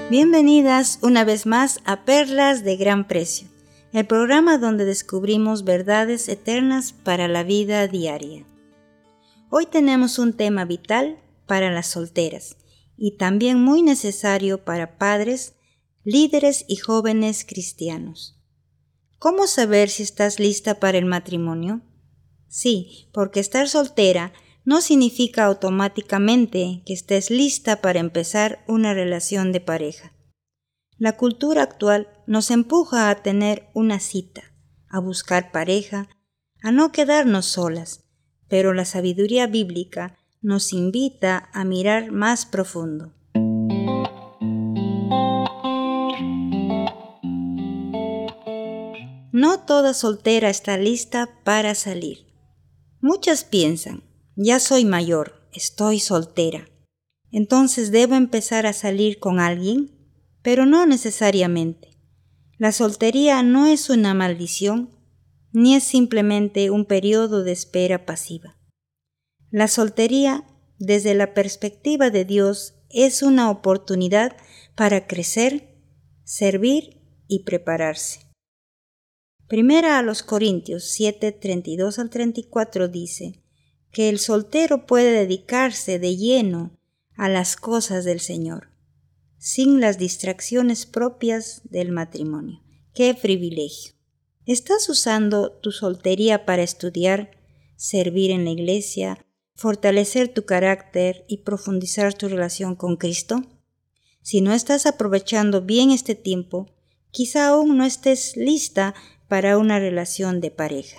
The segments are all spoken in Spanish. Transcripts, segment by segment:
Bienvenidas una vez más a Perlas de Gran Precio, el programa donde descubrimos verdades eternas para la vida diaria. Hoy tenemos un tema vital para las solteras y también muy necesario para padres, líderes y jóvenes cristianos. ¿Cómo saber si estás lista para el matrimonio? Sí, porque estar soltera no significa automáticamente que estés lista para empezar una relación de pareja. La cultura actual nos empuja a tener una cita, a buscar pareja, a no quedarnos solas, pero la sabiduría bíblica nos invita a mirar más profundo. No toda soltera está lista para salir. Muchas piensan, ya soy mayor, estoy soltera, entonces debo empezar a salir con alguien, pero no necesariamente. La soltería no es una maldición, ni es simplemente un periodo de espera pasiva. La soltería, desde la perspectiva de Dios, es una oportunidad para crecer, servir y prepararse. Primera a los Corintios 7, 32 al 34 dice que el soltero puede dedicarse de lleno a las cosas del Señor, sin las distracciones propias del matrimonio. ¡Qué privilegio! ¿Estás usando tu soltería para estudiar, servir en la iglesia, fortalecer tu carácter y profundizar tu relación con Cristo? Si no estás aprovechando bien este tiempo, quizá aún no estés lista para una relación de pareja.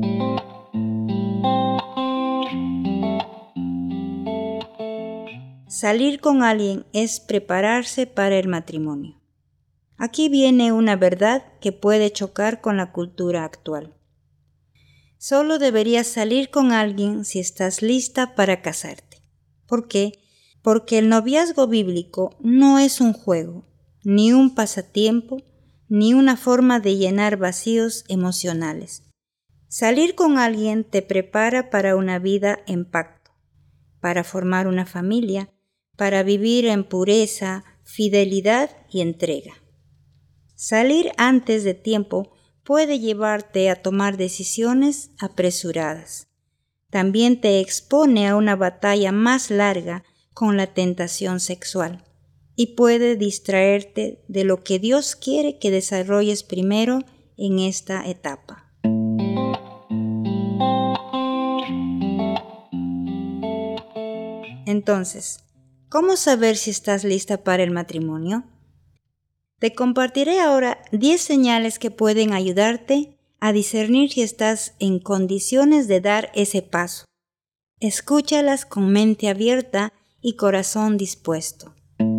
Salir con alguien es prepararse para el matrimonio. Aquí viene una verdad que puede chocar con la cultura actual. Solo deberías salir con alguien si estás lista para casarte. ¿Por qué? Porque el noviazgo bíblico no es un juego, ni un pasatiempo, ni una forma de llenar vacíos emocionales. Salir con alguien te prepara para una vida en pacto, para formar una familia, para vivir en pureza, fidelidad y entrega. Salir antes de tiempo puede llevarte a tomar decisiones apresuradas. También te expone a una batalla más larga con la tentación sexual y puede distraerte de lo que Dios quiere que desarrolles primero en esta etapa. Entonces, ¿cómo saber si estás lista para el matrimonio? Te compartiré ahora 10 señales que pueden ayudarte a discernir si estás en condiciones de dar ese paso. Escúchalas con mente abierta y corazón dispuesto.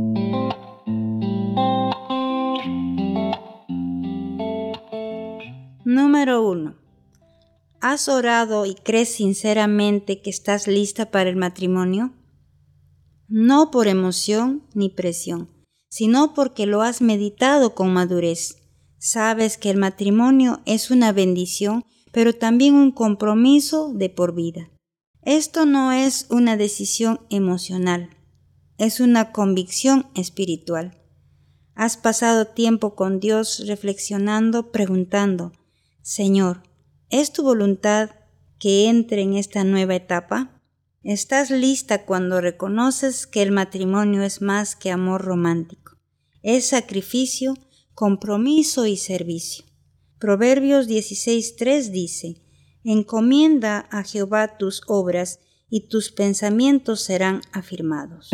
Número 1. ¿Has orado y crees sinceramente que estás lista para el matrimonio? No por emoción ni presión, sino porque lo has meditado con madurez. Sabes que el matrimonio es una bendición, pero también un compromiso de por vida. Esto no es una decisión emocional, es una convicción espiritual. Has pasado tiempo con Dios reflexionando, preguntando, Señor, ¿es tu voluntad que entre en esta nueva etapa? Estás lista cuando reconoces que el matrimonio es más que amor romántico. Es sacrificio, compromiso y servicio. Proverbios 16:3 dice, encomienda a Jehová tus obras y tus pensamientos serán afirmados.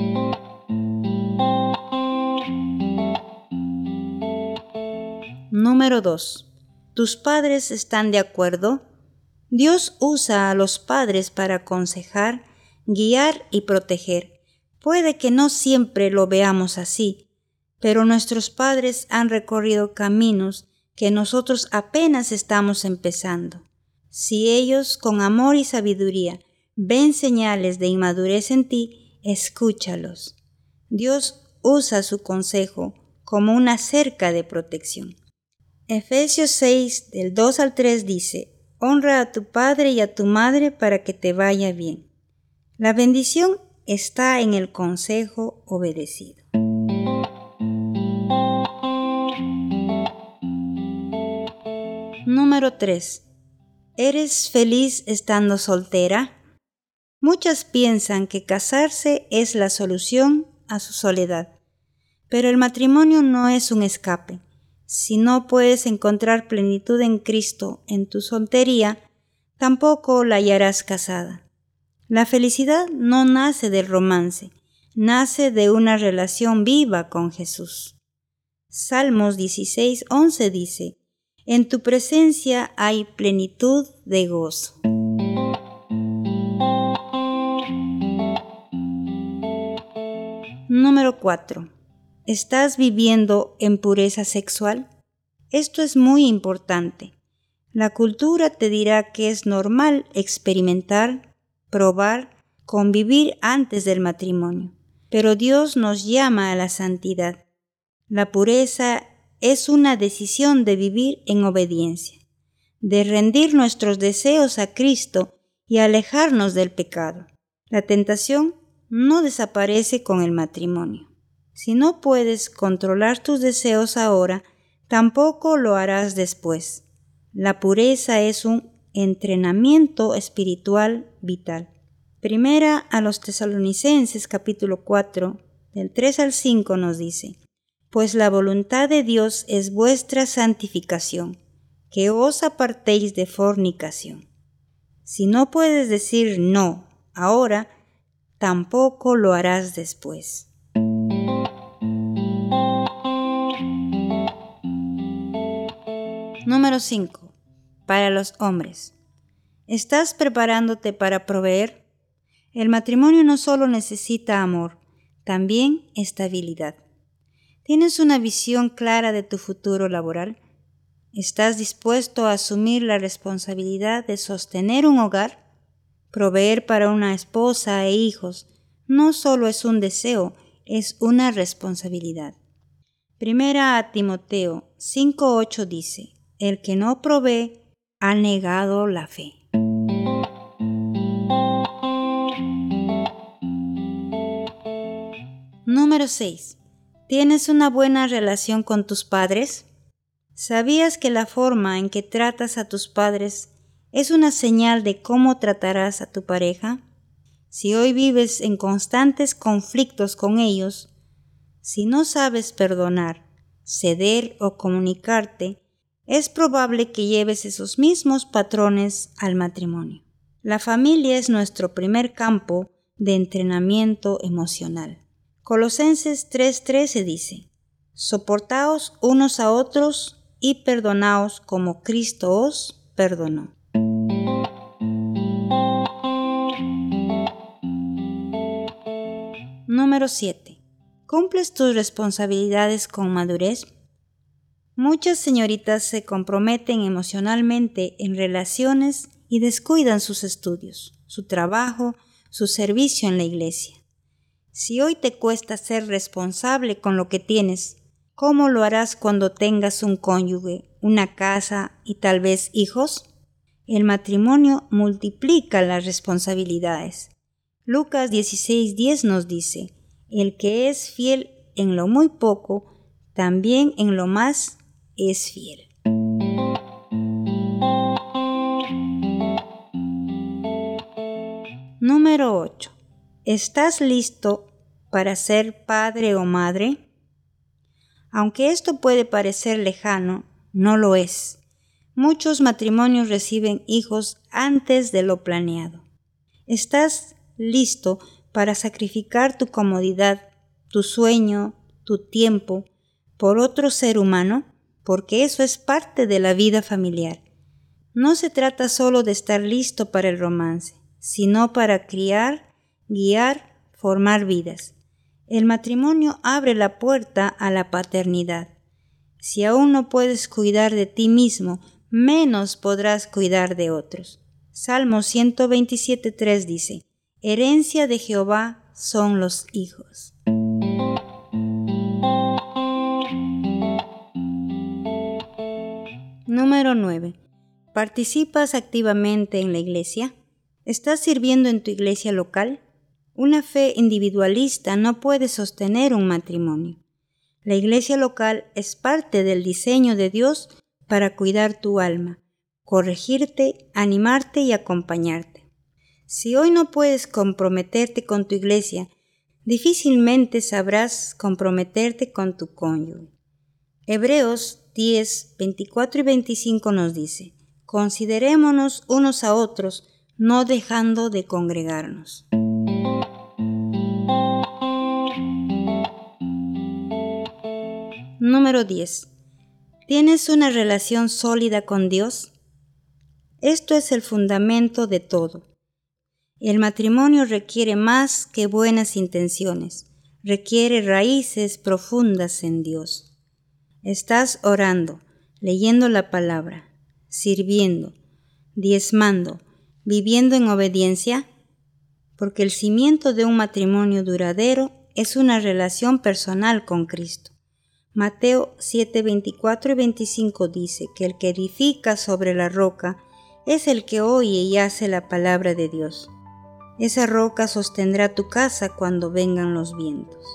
Número 2. ¿Tus padres están de acuerdo? Dios usa a los padres para aconsejar, guiar y proteger. Puede que no siempre lo veamos así, pero nuestros padres han recorrido caminos que nosotros apenas estamos empezando. Si ellos, con amor y sabiduría, ven señales de inmadurez en ti, escúchalos. Dios usa su consejo como una cerca de protección. Efesios 6, del 2 al 3 dice, honra a tu padre y a tu madre para que te vaya bien. La bendición está en el consejo obedecido. Número 3. ¿Eres feliz estando soltera? Muchas piensan que casarse es la solución a su soledad, pero el matrimonio no es un escape. Si no puedes encontrar plenitud en Cristo en tu soltería, tampoco la hallarás casada. La felicidad no nace del romance, nace de una relación viva con Jesús. Salmos 16:11 dice: en tu presencia hay plenitud de gozo. Número 4. ¿Estás viviendo en pureza sexual? Esto es muy importante. La cultura te dirá que es normal experimentar, probar, convivir antes del matrimonio. Pero Dios nos llama a la santidad. La pureza es una decisión de vivir en obediencia, de rendir nuestros deseos a Cristo y alejarnos del pecado. La tentación no desaparece con el matrimonio. Si no puedes controlar tus deseos ahora, tampoco lo harás después. La pureza es un entrenamiento espiritual vital. Primera a los Tesalonicenses capítulo 4, del 3 al 5 nos dice: pues la voluntad de Dios es vuestra santificación, que os apartéis de fornicación. Si no puedes decir no ahora, tampoco lo harás después. Número 5. Para los hombres. ¿Estás preparándote para proveer? El matrimonio no solo necesita amor, también estabilidad. ¿Tienes una visión clara de tu futuro laboral? ¿Estás dispuesto a asumir la responsabilidad de sostener un hogar? Proveer para una esposa e hijos no solo es un deseo, es una responsabilidad. Primera a Timoteo 5:8 dice: el que no provee ha negado la fe. Número 6. ¿Tienes una buena relación con tus padres? ¿Sabías que la forma en que tratas a tus padres es una señal de cómo tratarás a tu pareja? Si hoy vives en constantes conflictos con ellos, si no sabes perdonar, ceder o comunicarte, es probable que lleves esos mismos patrones al matrimonio. La familia es nuestro primer campo de entrenamiento emocional. Colosenses 3:13 dice: soportaos unos a otros y perdonaos como Cristo os perdonó. Número 7. ¿Cumples tus responsabilidades con madurez? Muchas señoritas se comprometen emocionalmente en relaciones y descuidan sus estudios, su trabajo, su servicio en la iglesia. Si hoy te cuesta ser responsable con lo que tienes, ¿cómo lo harás cuando tengas un cónyuge, una casa y tal vez hijos? El matrimonio multiplica las responsabilidades. Lucas 16:10 nos dice: el que es fiel en lo muy poco, también en lo más es fiel. Número 8. ¿Estás listo para ser padre o madre? Aunque esto puede parecer lejano, no lo es. Muchos matrimonios reciben hijos antes de lo planeado. ¿Estás listo para sacrificar tu comodidad, tu sueño, tu tiempo por otro ser humano? Porque eso es parte de la vida familiar. No se trata solo de estar listo para el romance, sino para criar, guiar, formar vidas. El matrimonio abre la puerta a la paternidad. Si aún no puedes cuidar de ti mismo, menos podrás cuidar de otros. Salmo 127:3 dice: herencia de Jehová son los hijos. Número 9. ¿Participas activamente en la iglesia? ¿Estás sirviendo en tu iglesia local? Una fe individualista no puede sostener un matrimonio. La iglesia local es parte del diseño de Dios para cuidar tu alma, corregirte, animarte y acompañarte. Si hoy no puedes comprometerte con tu iglesia, difícilmente sabrás comprometerte con tu cónyuge. Hebreos 10, 24 y 25 nos dice: considerémonos unos a otros, no dejando de congregarnos. Número 10. ¿Tienes una relación sólida con Dios? Esto es el fundamento de todo. El matrimonio requiere más que buenas intenciones, requiere raíces profundas en Dios. ¿Estás orando, leyendo la palabra, sirviendo, diezmando, viviendo en obediencia? Porque el cimiento de un matrimonio duradero es una relación personal con Cristo. Mateo 7, 24 y 25 dice que el que edifica sobre la roca es el que oye y hace la palabra de Dios. Esa roca sostendrá tu casa cuando vengan los vientos.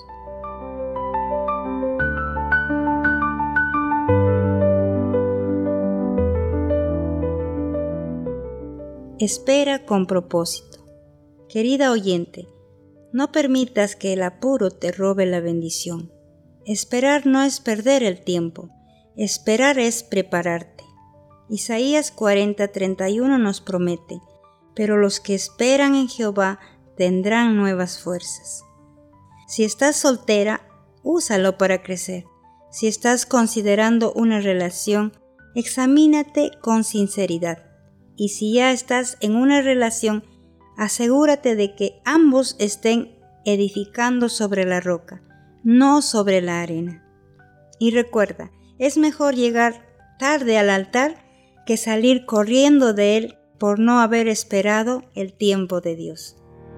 Espera con propósito. Querida oyente, no permitas que el apuro te robe la bendición. Esperar no es perder el tiempo, esperar es prepararte. Isaías 40:31 nos promete: pero los que esperan en Jehová tendrán nuevas fuerzas. Si estás soltera, úsalo para crecer. Si estás considerando una relación, examínate con sinceridad. Y si ya estás en una relación, asegúrate de que ambos estén edificando sobre la roca, no sobre la arena. Y recuerda, es mejor llegar tarde al altar que salir corriendo de él por no haber esperado el tiempo de Dios.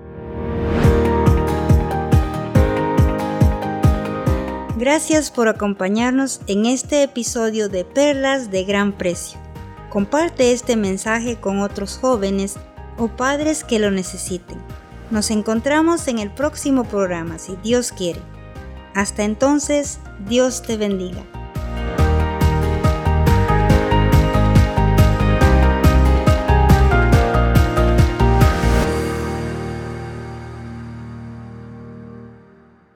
Gracias por acompañarnos en este episodio de Perlas de Gran Precio. Comparte este mensaje con otros jóvenes o padres que lo necesiten. Nos encontramos en el próximo programa, si Dios quiere. Hasta entonces, Dios te bendiga.